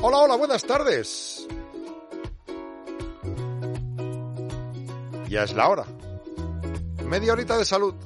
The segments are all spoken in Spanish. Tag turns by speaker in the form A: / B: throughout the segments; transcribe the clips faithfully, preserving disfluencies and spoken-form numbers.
A: Hola, hola, buenas tardes. Ya es la hora. Media horita de salud.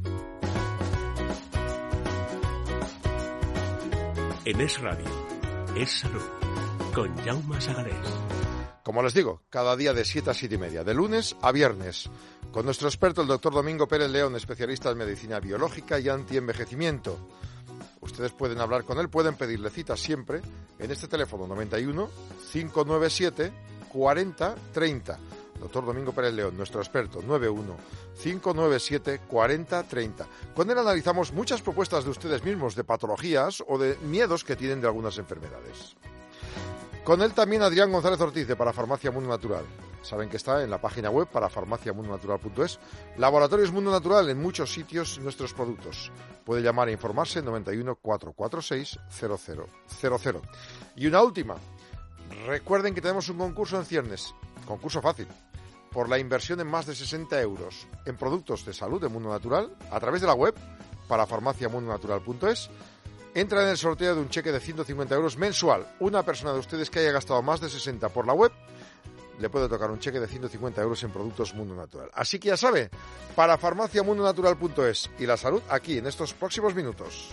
B: En Es Radio, Es Salud, con Jaume Sagarés.
A: Como les digo, cada día de siete a siete y media, de lunes a viernes, con nuestro experto, el doctor Domingo Pérez León, especialista en medicina biológica y antienvejecimiento. Ustedes pueden hablar con él, pueden pedirle cita siempre en este teléfono noventa y uno, cinco nueve siete, cuarenta, treinta. Doctor Domingo Pérez León, nuestro experto, noventa y uno, cinco nueve siete, cuarenta, treinta. Con él analizamos muchas propuestas de ustedes mismos, de patologías o de miedos que tienen de algunas enfermedades. Con él también Adrián González Ortiz, de Parafarmacia Mundo Natural. Saben que está en la página web parafarmacia mundo natural punto es. Laboratorios Mundo Natural, en muchos sitios nuestros productos. Puede llamar e informarse noventa y uno, cuatrocientos cuarenta y seis, cero cero cero cero. Y una última. Recuerden que tenemos un concurso en ciernes. Concurso fácil. Por la inversión en más de sesenta euros en productos de salud de Mundo Natural, a través de la web parafarmacia mundo natural punto es. Entra en el sorteo de un cheque de ciento cincuenta euros mensual. Una persona de ustedes que haya gastado más de sesenta por la web le puede tocar un cheque de ciento cincuenta euros en productos Mundo Natural. Así que ya sabe, para farmacia mundo natural punto es y la salud aquí en estos próximos minutos.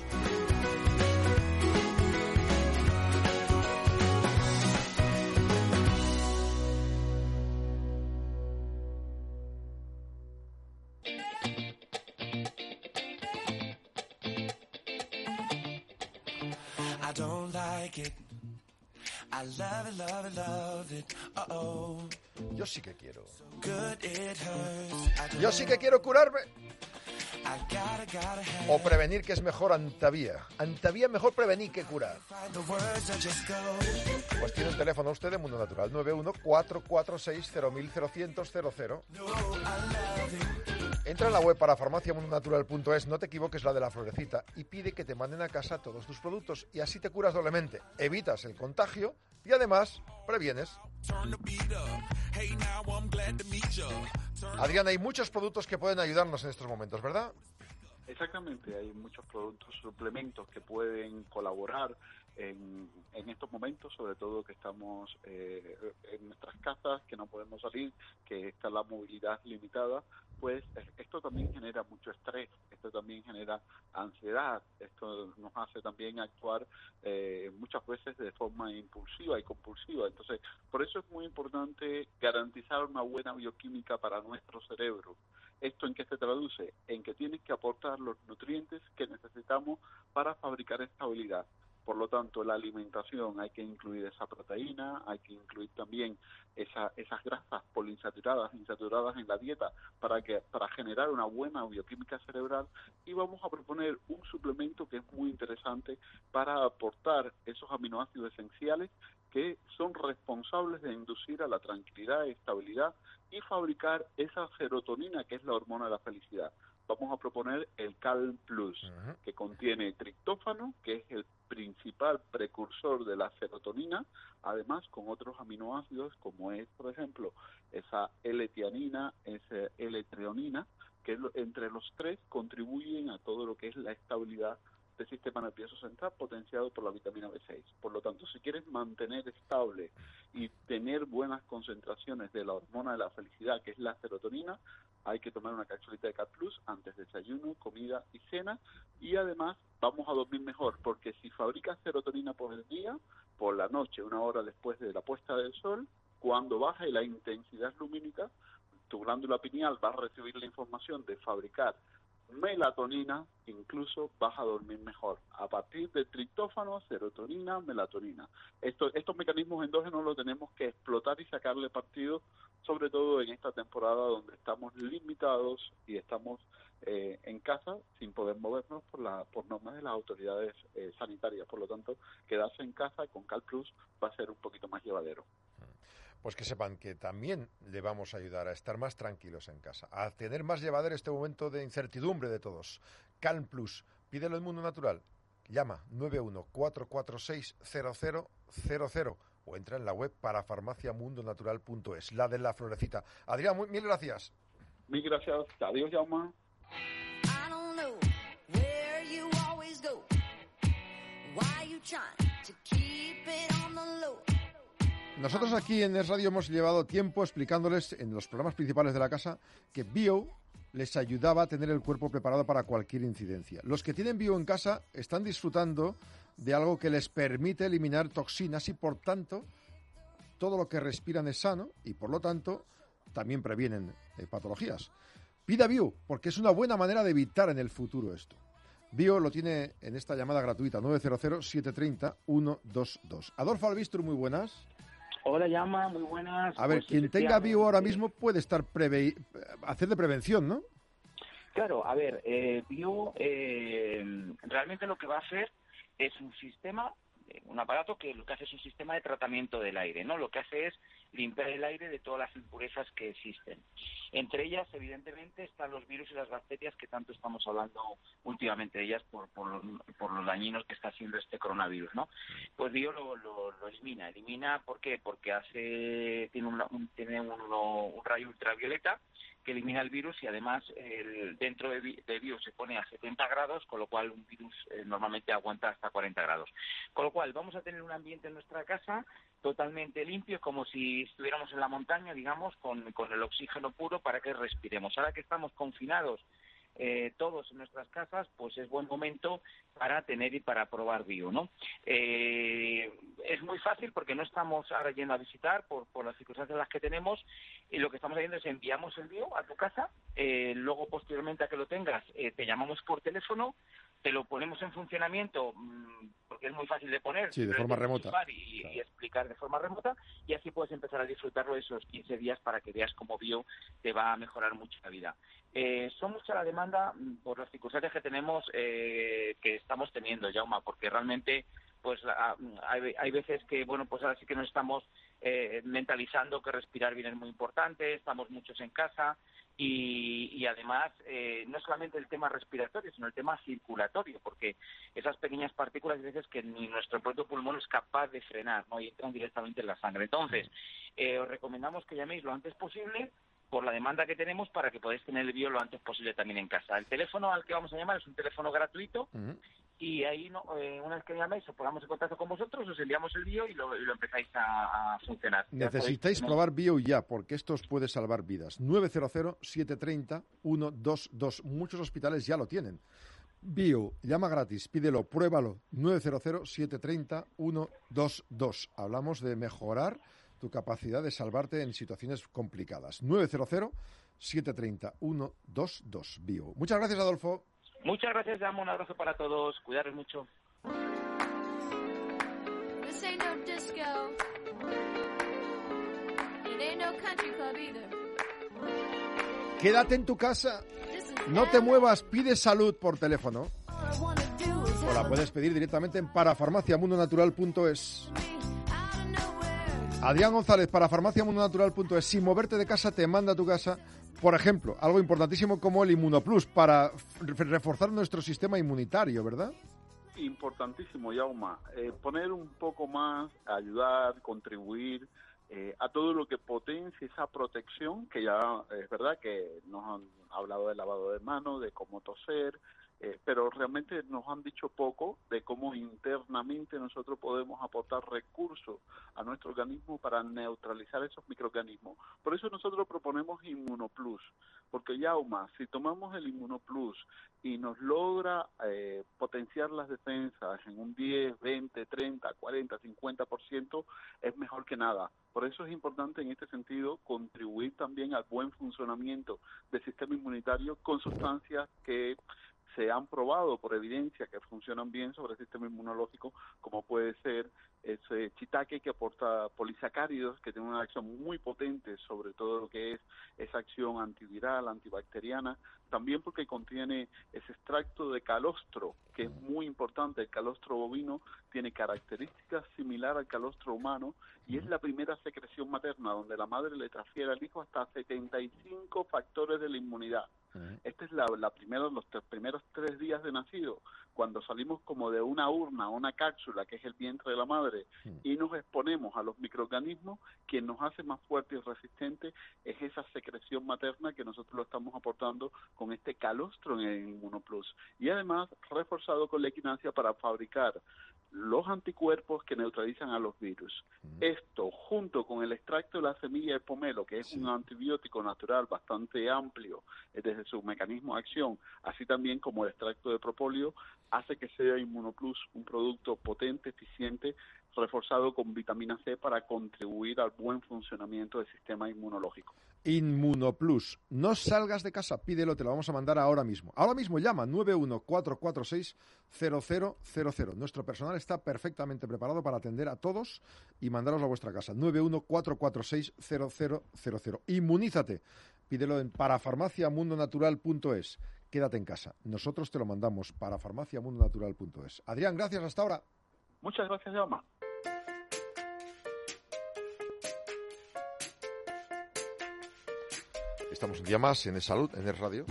A: Yo sí que quiero. Yo sí que quiero curarme. O prevenir, que es mejor Antavía. Antavía mejor prevenir que curar. Pues tiene un teléfono usted de Mundo Natural, noventa y uno, cuatrocientos cuarenta y seis, cero mil, cero cero cero cero. Entra en la web para farmacia mundo natural punto es, no te equivoques, la de la florecita, y pide que te manden a casa todos tus productos y así te curas doblemente, evitas el contagio y además previenes. Adrián, hay muchos productos que pueden ayudarnos en estos momentos, ¿verdad?
C: Exactamente, hay muchos productos, suplementos que pueden colaborar en, en estos momentos, sobre todo que estamos eh, en nuestras casas, que no podemos salir, que está la movilidad limitada. Pues esto también genera mucho estrés, esto también genera ansiedad, esto nos hace también actuar eh, muchas veces de forma impulsiva y compulsiva. Entonces, por eso es muy importante garantizar una buena bioquímica para nuestro cerebro. ¿Esto en qué se traduce? En que tienes que aportar los nutrientes que necesitamos para fabricar estabilidad. Por lo tanto, la alimentación, hay que incluir esa proteína, hay que incluir también esa, esas grasas poliinsaturadas, insaturadas en la dieta para que para generar una buena bioquímica cerebral, y vamos a proponer un suplemento que es muy interesante para aportar esos aminoácidos esenciales que son responsables de inducir a la tranquilidad y estabilidad y fabricar esa serotonina, que es la hormona de la felicidad. Vamos a proponer el Calm Plus, uh-huh. que contiene triptófano, que es el principal precursor de la serotonina, además con otros aminoácidos como es, por ejemplo, esa L-tianina, esa L-treonina, que entre los tres contribuyen a todo lo que es la estabilidad del sistema nervioso central, potenciado por la vitamina B seis. Por lo tanto, si quieres mantener estable y tener buenas concentraciones de la hormona de la felicidad, que es la serotonina, hay que tomar una capsulita de Calm Plus antes de desayuno, comida y cena, y además vamos a dormir mejor, porque si fabricas serotonina por el día, por la noche, una hora después de la puesta del sol, cuando baje la intensidad lumínica, tu glándula pineal va a recibir la información de fabricar melatonina, incluso vas a dormir mejor. A partir de triptófano, serotonina, melatonina. Esto, estos mecanismos endógenos los tenemos que explotar y sacarle partido, sobre todo en esta temporada donde estamos limitados y estamos eh, en casa sin poder movernos por la por normas de las autoridades eh, sanitarias. Por lo tanto, quedarse en casa con Calm Plus va a ser un poquito más llevadero.
A: Pues que sepan que también le vamos a ayudar a estar más tranquilos en casa, a tener más llevadero este momento de incertidumbre de todos. Calm Plus, pídelo en Mundo Natural. Llama noventa y uno, cuatrocientos cuarenta y seis, cero cero cero cero o entra en la web para farmacia mundo natural punto es, la de la florecita. Adrián, muy, mil gracias.
C: Mil gracias. Adiós, Jaume.
D: I don't know where you always go. Why you
A: Nosotros aquí en Es Radio hemos llevado tiempo explicándoles en los programas principales de la casa que Bio les ayudaba a tener el cuerpo preparado para cualquier incidencia. Los que tienen Bio en casa están disfrutando de algo que les permite eliminar toxinas y, por tanto, todo lo que respiran es sano y, por lo tanto, también previenen eh, patologías. Pida Bio, porque es una buena manera de evitar en el futuro esto. Bio lo tiene en esta llamada gratuita, nueve cero cero, siete tres cero, uno dos dos. Adolfo Albistru, muy buenas.
D: Hola, Llama, muy buenas.
A: A ver,
D: pues,
A: quien tenga Bio ahora mismo puede estar preve... hacer de prevención, ¿no?
D: Claro, a ver, eh, Bio eh, realmente lo que va a hacer es un sistema, un aparato que lo que hace es un sistema de tratamiento del aire, ¿no? Lo que hace es limpiar el aire de todas las impurezas que existen. Entre ellas, evidentemente, están los virus y las bacterias que tanto estamos hablando últimamente de ellas por, por, los, por los dañinos que está haciendo este coronavirus, ¿no? Pues Bio lo, lo, lo elimina. ¿Elimina por qué? Porque hace tiene, una, un, tiene uno, un rayo ultravioleta que elimina el virus y además el, dentro de, de Bio se pone a setenta grados, con lo cual un virus eh, normalmente aguanta hasta cuarenta grados. Con lo cual vamos a tener un ambiente en nuestra casa totalmente limpio, como si estuviéramos en la montaña, digamos, con, con el oxígeno puro para que respiremos. Ahora que estamos confinados eh, todos en nuestras casas, pues es buen momento para tener y para probar Bio, ¿no? Eh, es muy fácil porque no estamos ahora yendo a visitar por, por las circunstancias en las que tenemos, y lo que estamos haciendo es enviamos el Bio a tu casa, eh, luego posteriormente a que lo tengas eh, te llamamos por teléfono, te lo ponemos en funcionamiento mmm, porque es muy fácil de poner,
A: sí, de forma remota
D: y,
A: claro.
D: y explicar de forma remota, y así puedes empezar a disfrutarlo esos quince días para que veas cómo Bio te va a mejorar mucho la vida. Eh, son mucha la demanda por las circunstancias que tenemos, eh, que estamos teniendo, Jaume, porque realmente pues hay, hay veces que, bueno, pues ahora sí que nos estamos eh, mentalizando que respirar bien es muy importante, estamos muchos en casa y, y además eh, no solamente el tema respiratorio, sino el tema circulatorio, porque esas pequeñas partículas, hay veces que ni nuestro propio pulmón es capaz de frenar, ¿no? Y entran directamente en la sangre. Entonces, eh, os recomendamos que llaméis lo antes posible por la demanda que tenemos para que podáis tener el Bio lo antes posible también en casa. El teléfono al que vamos a llamar es un teléfono gratuito. Uh-huh. Y ahí, no, eh, una vez que llaméis, os ponemos en contacto con vosotros, os enviamos el Bio y lo, y lo empezáis a, a funcionar.
A: Necesitáis probar Bio ya, porque esto os puede salvar vidas. nueve cero cero, siete tres cero, uno dos dos. Muchos hospitales ya lo tienen. Bio, llama gratis, pídelo, pruébalo. nueve cero cero, siete tres cero, uno dos dos. Hablamos de mejorar tu capacidad de salvarte en situaciones complicadas. nueve cero cero, siete tres cero, uno dos dos. Bio. Muchas gracias, Adolfo.
D: Muchas gracias, Damo. Un abrazo para todos. Cuidaros mucho. This ain't no disco.
A: It ain't no country club either. Quédate en tu casa. No te muevas. Pide salud por teléfono. O la puedes pedir directamente en parafarmacia mundo natural punto es. Adrián González, para farmacia mundo natural punto es. Sin moverte de casa, te manda a tu casa, por ejemplo, algo importantísimo como el Inmunoplus, para reforzar nuestro sistema inmunitario, ¿verdad?
C: Importantísimo, Yauma. Eh, poner un poco más, ayudar, contribuir eh, a todo lo que potencie esa protección, que ya es verdad que nos han hablado de lavado de manos, de cómo toser, Eh, pero realmente nos han dicho poco de cómo internamente nosotros podemos aportar recursos a nuestro organismo para neutralizar esos microorganismos. Por eso nosotros proponemos Inmunoplus, porque Yauma, si tomamos el Inmunoplus y nos logra eh, potenciar las defensas en un diez, veinte, treinta, cuarenta, cincuenta por ciento, es mejor que nada. Por eso es importante en este sentido contribuir también al buen funcionamiento del sistema inmunitario con sustancias que se han probado por evidencia que funcionan bien sobre el sistema inmunológico, como puede ser ese shiitake que aporta polisacáridos, que tiene una acción muy potente sobre todo lo que es esa acción antiviral, antibacteriana, también porque contiene ese extracto de calostro, que es muy importante. El calostro bovino tiene características similares al calostro humano y es la primera secreción materna donde la madre le transfiere al hijo hasta setenta y cinco factores de la inmunidad. Esta es la, la primera, los tres, primeros tres días de nacido, cuando salimos como de una urna, una cápsula, que es el vientre de la madre, y nos exponemos a los microorganismos, quien nos hace más fuertes y resistentes es esa secreción materna que nosotros lo estamos aportando con este calostro en el Inmunoplus. Y además, reforzado con la equinacia para fabricar los anticuerpos que neutralizan a los virus. Uh-huh. Esto, junto con el extracto de la semilla de pomelo, que es sí. un antibiótico natural bastante amplio eh, desde su mecanismo de acción, así también como el extracto de propóleo, hace que sea Inmunoplus un producto potente, eficiente, reforzado con vitamina C para contribuir al buen funcionamiento del sistema inmunológico.
A: Inmunoplus. No salgas de casa, pídelo, te lo vamos a mandar ahora mismo. Ahora mismo llama nueve uno cuatro cuatro seis cero cero cero cero. Nuestro personal está perfectamente preparado para atender a todos y mandaros a vuestra casa. nueve uno cuatro cuatro seis cero cero cero cero. Inmunízate. Pídelo en parafarmacia mundo natural punto es. Quédate en casa. Nosotros te lo mandamos, parafarmacia mundo natural punto es. Adrián, gracias, hasta ahora.
C: Muchas gracias, Jaume.
A: Estamos un día más en Es Salud, en Es Radio.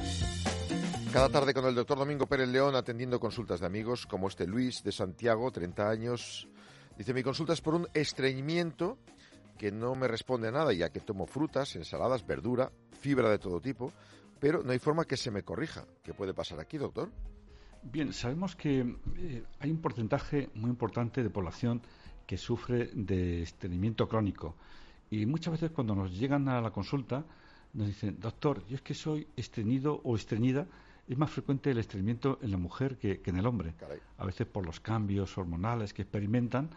A: Cada tarde con el doctor Domingo Pérez León atendiendo consultas de amigos, como este Luis de Santiago, treinta años. Dice, mi consulta es por un estreñimiento que no me responde a nada, ya que tomo frutas, ensaladas, verdura, fibra de todo tipo, pero no hay forma que se me corrija. ¿Qué puede pasar aquí, doctor?
E: Bien, sabemos que eh, hay un porcentaje muy importante de población que sufre de estreñimiento crónico. Y muchas veces cuando nos llegan a la consulta nos dicen, doctor, yo es que soy estreñido o estreñida. Es más frecuente el estreñimiento en la mujer que, que en el hombre. Caray. A veces por los cambios hormonales que experimentan,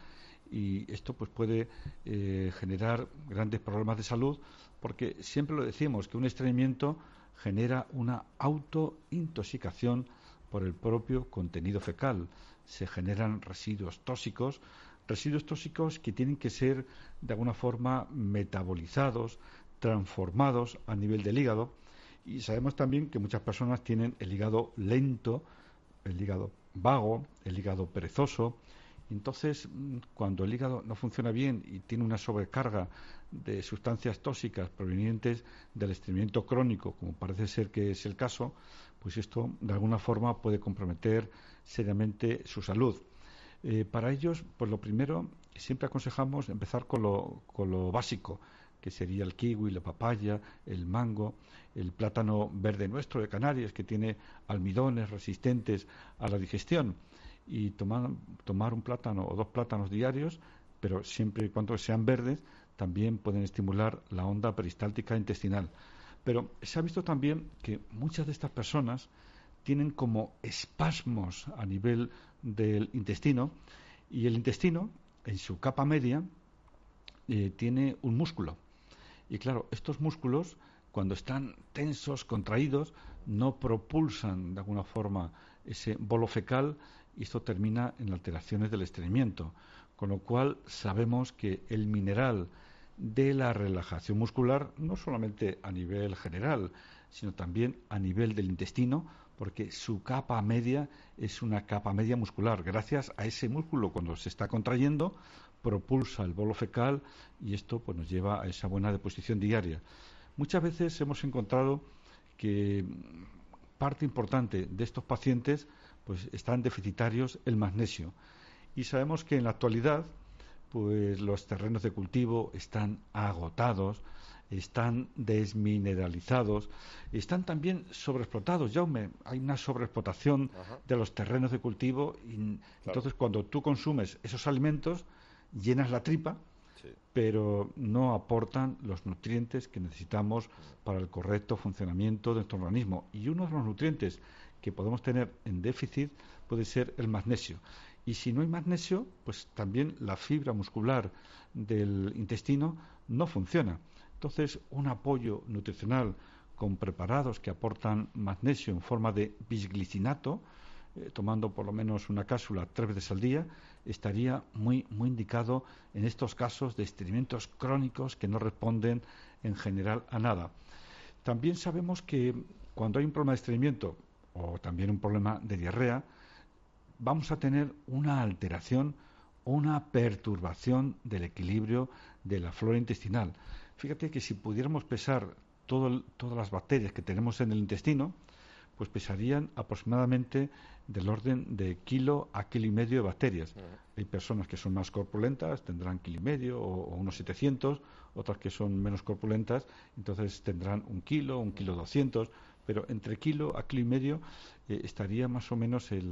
E: y esto pues puede eh, generar grandes problemas de salud, porque siempre lo decimos, que un estreñimiento genera una autointoxicación por el propio contenido fecal. Se generan residuos tóxicos, residuos tóxicos que tienen que ser de alguna forma metabolizados, transformados a nivel del hígado, y sabemos también que muchas personas tienen el hígado lento, el hígado vago, el hígado perezoso. Entonces, cuando el hígado no funciona bien y tiene una sobrecarga de sustancias tóxicas provenientes del estreñimiento crónico, como parece ser que es el caso, pues esto de alguna forma puede comprometer seriamente su salud. Eh, para ellos, pues lo primero, siempre aconsejamos empezar con lo, con lo básico, que sería el kiwi, la papaya, el mango, el plátano verde nuestro de Canarias, que tiene almidones resistentes a la digestión, y tomar, tomar un plátano o dos plátanos diarios, pero siempre y cuando sean verdes, también pueden estimular la onda peristáltica intestinal. Pero se ha visto también que muchas de estas personas tienen como espasmos a nivel del intestino, y el intestino, en su capa media, eh, tiene un músculo. Y claro, estos músculos, cuando están tensos, contraídos, no propulsan de alguna forma ese bolo fecal, y esto termina en alteraciones del estreñimiento. Con lo cual sabemos que el mineral de la relajación muscular, no solamente a nivel general, sino también a nivel del intestino, porque su capa media es una capa media muscular. Gracias a ese músculo, cuando se está contrayendo, propulsa el bolo fecal, y esto pues nos lleva a esa buena deposición diaria. Muchas veces hemos encontrado que parte importante de estos pacientes pues están deficitarios el magnesio, y sabemos que en la actualidad pues los terrenos de cultivo están agotados, están desmineralizados, están también sobreexplotados. Jaume, hay una sobreexplotación Ajá. de los terrenos de cultivo, y claro. entonces cuando tú consumes esos alimentos llenas la tripa, sí. pero no aportan los nutrientes que necesitamos para el correcto funcionamiento de nuestro organismo. Y uno de los nutrientes que podemos tener en déficit puede ser el magnesio. Y si no hay magnesio, pues también la fibra muscular del intestino no funciona. Entonces, un apoyo nutricional con preparados que aportan magnesio en forma de bisglicinato, eh, tomando por lo menos una cápsula tres veces al día, estaría muy, muy indicado en estos casos de estreñimientos crónicos que no responden en general a nada. También sabemos que cuando hay un problema de estreñimiento o también un problema de diarrea, vamos a tener una alteración o una perturbación del equilibrio de la flora intestinal. Fíjate que si pudiéramos pesar todo el, todas las bacterias que tenemos en el intestino, pues pesarían aproximadamente del orden de kilo a kilo y medio de bacterias. Uh-huh. Hay personas que son más corpulentas, tendrán kilo y medio o, o unos setecientos, otras que son menos corpulentas, entonces tendrán un kilo, un kilo doscientos, pero entre kilo a kilo y medio eh, estaría más o menos el,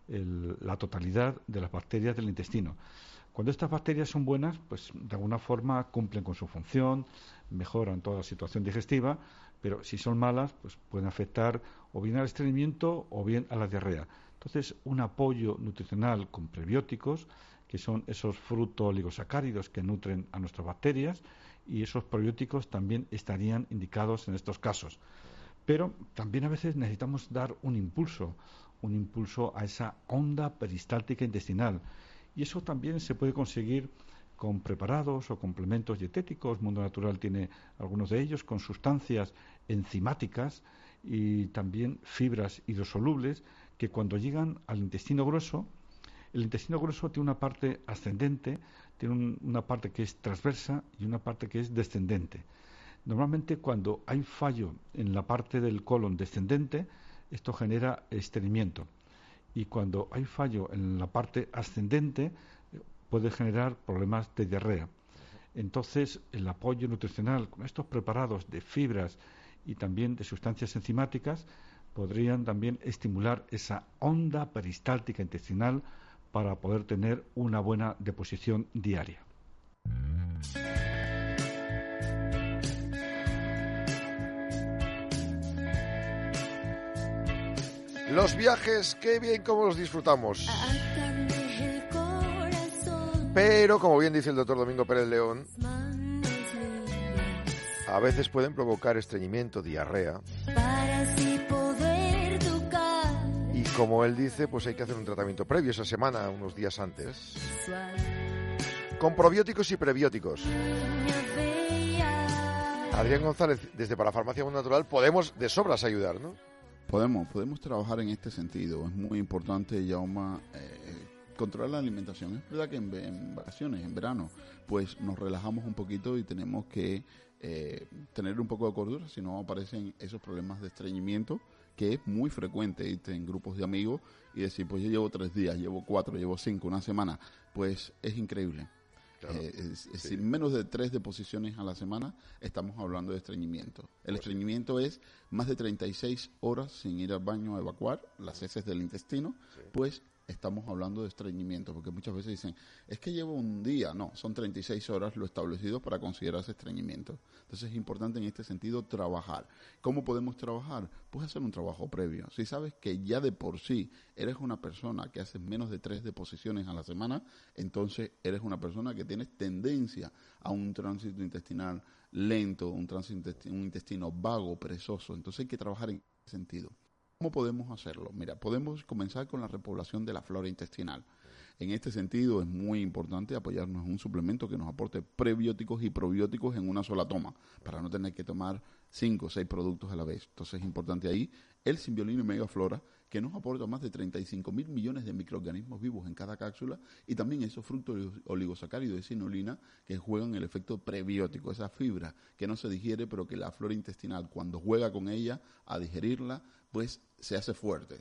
E: el, la totalidad de las bacterias del intestino. Cuando estas bacterias son buenas, pues de alguna forma cumplen con su función, mejoran toda la situación digestiva, pero si son malas, pues pueden afectar o bien al estreñimiento o bien a la diarrea. Entonces, un apoyo nutricional con prebióticos, que son esos fructooligosacáridos que nutren a nuestras bacterias, y esos probióticos también estarían indicados en estos casos. Pero también a veces necesitamos dar un impulso, un impulso a esa onda peristáltica intestinal. Y eso también se puede conseguir con preparados o complementos dietéticos. Mundo Natural tiene algunos de ellos, con sustancias enzimáticas y también fibras hidrosolubles que cuando llegan al intestino grueso, el intestino grueso tiene una parte ascendente, tiene un, una parte que es transversa y una parte que es descendente. Normalmente cuando hay fallo en la parte del colon descendente, esto genera estreñimiento. Y cuando hay fallo en la parte ascendente, puede generar problemas de diarrea. Entonces, el apoyo nutricional con estos preparados de fibras y también de sustancias enzimáticas podrían también estimular esa onda peristáltica intestinal para poder tener una buena deposición diaria.
A: Los viajes, qué bien cómo los disfrutamos. Pero, como bien dice el doctor Domingo Pérez León, a veces pueden provocar estreñimiento, diarrea. Y como él dice, pues hay que hacer un tratamiento previo esa semana, unos días antes. Con probióticos y prebióticos. Adrián González, desde Parafarmacia Mundo Natural, podemos de sobras ayudar, ¿no?
F: Podemos, podemos trabajar en este sentido. Es muy importante, Jaume, eh, controlar la alimentación. Es verdad que en, en vacaciones, en verano, pues nos relajamos un poquito y tenemos que eh, tener un poco de cordura, si no aparecen esos problemas de estreñimiento, que es muy frecuente irte en grupos de amigos y decir, pues yo llevo tres días, llevo cuatro, llevo cinco, una semana. Pues es increíble. Claro, eh, es, es sí. decir, menos de tres deposiciones a la semana estamos hablando de estreñimiento. El estreñimiento es más de treinta y seis horas sin ir al baño a evacuar las heces del intestino, sí. Pues estamos hablando de estreñimiento, porque muchas veces dicen, es que llevo un día. No, son treinta y seis horas lo establecido para considerarse estreñimiento. Entonces es importante en este sentido trabajar. ¿Cómo podemos trabajar? Pues hacer un trabajo previo. Si sabes que ya de por sí eres una persona que hace menos de tres deposiciones a la semana, entonces eres una persona que tienes tendencia a un tránsito intestinal lento, un tránsito intestino, un intestino vago, perezoso. Entonces hay que trabajar en ese sentido. ¿Cómo podemos hacerlo? Mira, podemos comenzar con la repoblación de la flora intestinal. En este sentido es muy importante apoyarnos en un suplemento que nos aporte prebióticos y probióticos en una sola toma, para no tener que tomar cinco o seis productos a la vez. Entonces es importante ahí el Symbiolino Megaflora, que nos aporta más de treinta y cinco mil millones de microorganismos vivos en cada cápsula, y también esos frutos oligosacáridos de sinolina que juegan el efecto prebiótico, esa fibra que no se digiere, pero que la flora intestinal, cuando juega con ella a digerirla, pues se hace fuerte.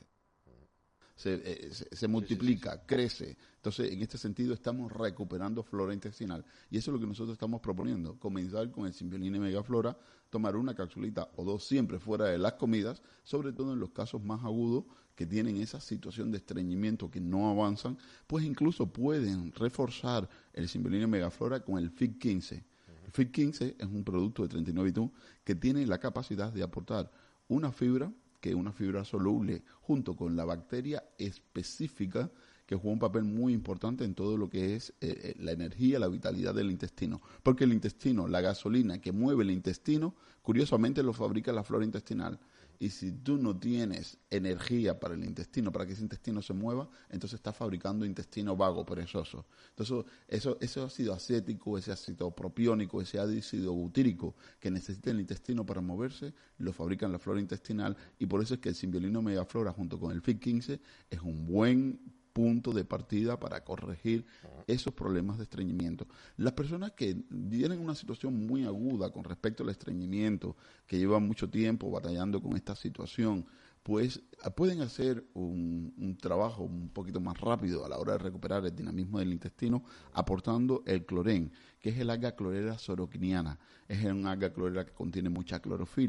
F: Se, eh, se, se multiplica, sí, sí, sí. crece. Entonces, en este sentido, estamos recuperando flora intestinal. Y eso es lo que nosotros estamos proponiendo. Comenzar con el Symbiolino Megaflora, tomar una capsulita o dos siempre fuera de las comidas, sobre todo en los casos más agudos que tienen esa situación de estreñimiento que no avanzan, pues incluso pueden reforzar el Symbiolino Megaflora con el F I T quince. El F I T quince es un producto de treinta y nueve I T U que tiene la capacidad de aportar una fibra, que una fibra soluble junto con la bacteria específica que juega un papel muy importante en todo lo que es eh, la energía, la vitalidad del intestino. Porque el intestino, la gasolina que mueve el intestino, curiosamente lo fabrica la flora intestinal. Y si tú no tienes energía para el intestino, para que ese intestino se mueva, entonces estás fabricando intestino vago, perezoso. Entonces, eso, ese ácido acético, ese ácido propiónico, ese ácido butírico que necesita el intestino para moverse, lo fabrica en la flora intestinal, y por eso es que el Symbiolino Megaflora junto con el F I T quince es un buen punto de partida para corregir esos problemas de estreñimiento. Las personas que tienen una situación muy aguda con respecto al estreñimiento, que llevan mucho tiempo batallando con esta situación, pues pueden hacer un, un trabajo un poquito más rápido a la hora de recuperar el dinamismo del intestino, aportando el clorén, que es el alga clorera soroquiniana. Es una alga clorera que contiene mucha clorofila,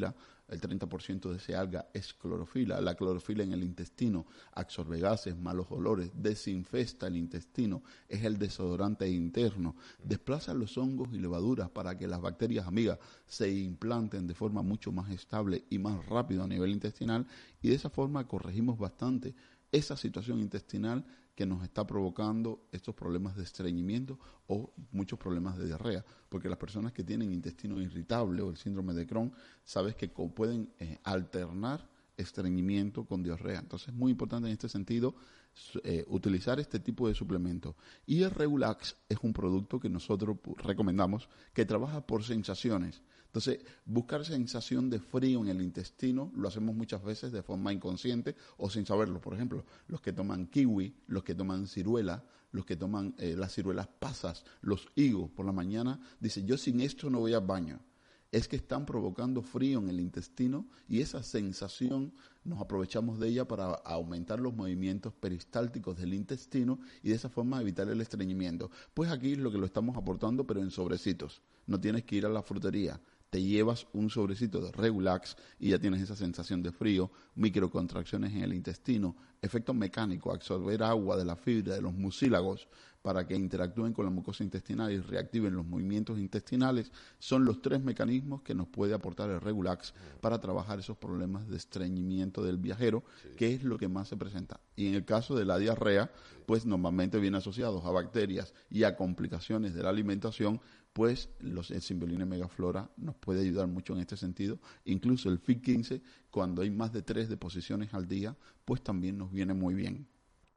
F: el treinta por ciento de ese alga es clorofila. La clorofila en el intestino absorbe gases, malos olores, desinfesta el intestino, es el desodorante interno, desplaza los hongos y levaduras para que las bacterias amigas se implanten de forma mucho más estable y más rápido a nivel intestinal, y de esa forma corregimos bastante esa situación intestinal que nos está provocando estos problemas de estreñimiento o muchos problemas de diarrea, porque las personas que tienen intestino irritable o el síndrome de Crohn, sabes que pueden eh, alternar estreñimiento con diarrea. Entonces es muy importante en este sentido eh, utilizar este tipo de suplementos. Y el Regulax es un producto que nosotros recomendamos que trabaja por sensaciones. Entonces, buscar sensación de frío en el intestino lo hacemos muchas veces de forma inconsciente o sin saberlo. Por ejemplo, los que toman kiwi, los que toman ciruela, los que toman eh, las ciruelas pasas, los higos por la mañana, dicen, yo sin esto no voy al baño. Es que están provocando frío en el intestino y esa sensación nos aprovechamos de ella para aumentar los movimientos peristálticos del intestino y de esa forma evitar el estreñimiento. Pues aquí es lo que lo estamos aportando, pero en sobrecitos. No tienes que ir a la frutería. Te llevas un sobrecito de Regulax y ya tienes esa sensación de frío, microcontracciones en el intestino, efecto mecánico, absorber agua de la fibra de los mucílagos para que interactúen con la mucosa intestinal y reactiven los movimientos intestinales, son los tres mecanismos que nos puede aportar el Regulax para trabajar esos problemas de estreñimiento del viajero, sí, que es lo que más se presenta. Y en el caso de la diarrea, pues normalmente viene asociados a bacterias y a complicaciones de la alimentación, pues los, el Symbiolina Megaflora nos puede ayudar mucho en este sentido. Incluso el F I T quince, cuando hay más de tres deposiciones al día, pues también nos viene muy bien.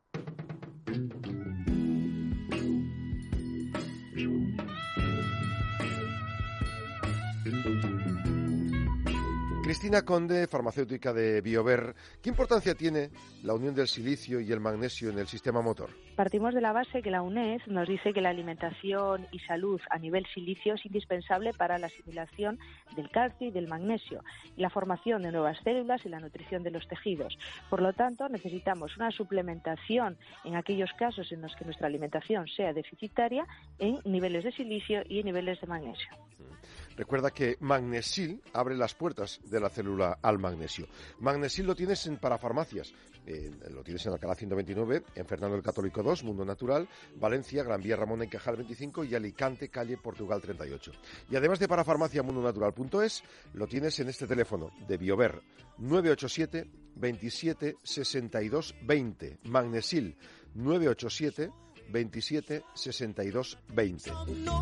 A: Cristina Conde, farmacéutica de Biover. ¿Qué importancia tiene la unión del silicio y el magnesio en el sistema motor?
G: Partimos de la base que la U N E D nos dice que la alimentación y salud a nivel silicio es indispensable para la asimilación del calcio y del magnesio, y la formación de nuevas células y la nutrición de los tejidos. Por lo tanto, necesitamos una suplementación en aquellos casos en los que nuestra alimentación sea deficitaria en niveles de silicio y en niveles de magnesio.
A: Recuerda que Magnesil abre las puertas de la célula al magnesio. Magnesil lo tienes en parafarmacias. Eh, lo tienes en Alcalá ciento veintinueve, en Fernando el Católico dos, Mundo Natural, Valencia, Gran Vía Ramón en Cajal veinticinco y Alicante, calle Portugal treinta y ocho. Y además de parafarmacia mundo natural punto es, lo tienes en este teléfono de Biover, nueve ocho siete, veintisiete, sesenta y dos, veinte. Magnesil, nueve ocho siete, veintisiete, sesenta y dos, veinte.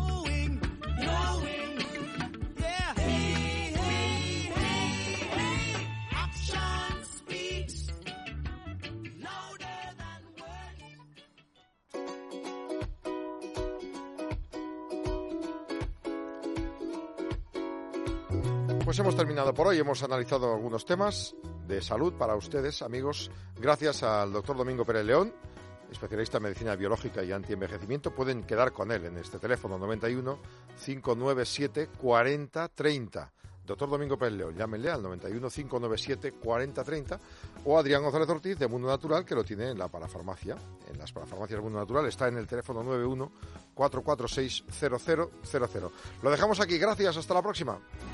A: Pues hemos terminado por hoy, hemos analizado algunos temas de salud para ustedes, amigos. Gracias al doctor Domingo Pérez León, especialista en medicina biológica y antienvejecimiento. Pueden quedar con él en este teléfono noventa y uno, cinco nueve siete, cuarenta, treinta. Doctor Domingo Pérez León, llámenle al noventa y uno, cinco nueve siete, cuarenta, treinta, o Adrián González Ortiz de Mundo Natural, que lo tiene en la parafarmacia. En las parafarmacias Mundo Natural está en el teléfono nueve uno, cuatro cuatro seis, cero cero cero cero. Lo dejamos aquí, gracias, hasta la próxima.